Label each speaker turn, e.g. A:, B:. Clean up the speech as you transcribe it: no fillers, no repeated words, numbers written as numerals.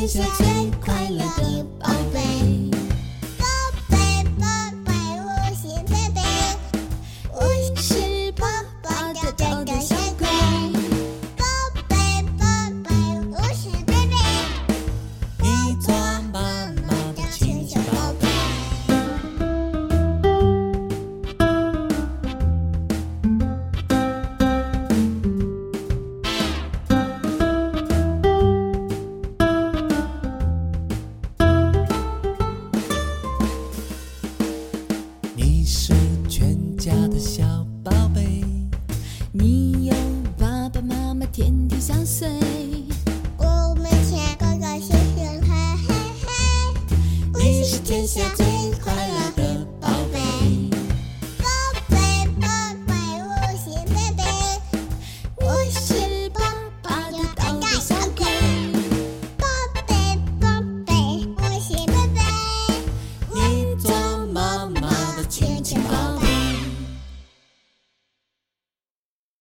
A: 天下最快乐的宝贝。
B: 宝贝，宝贝，我是贝贝，我
A: 是爸爸的找的小鬼。
B: 宝贝，宝贝，我是贝贝，
A: 你做妈妈的亲小宝贝。你是全家的小宝贝，你有爸爸妈妈天天相随。
B: 我们天高高兴兴，嘿嘿嘿，
A: 你是天下最快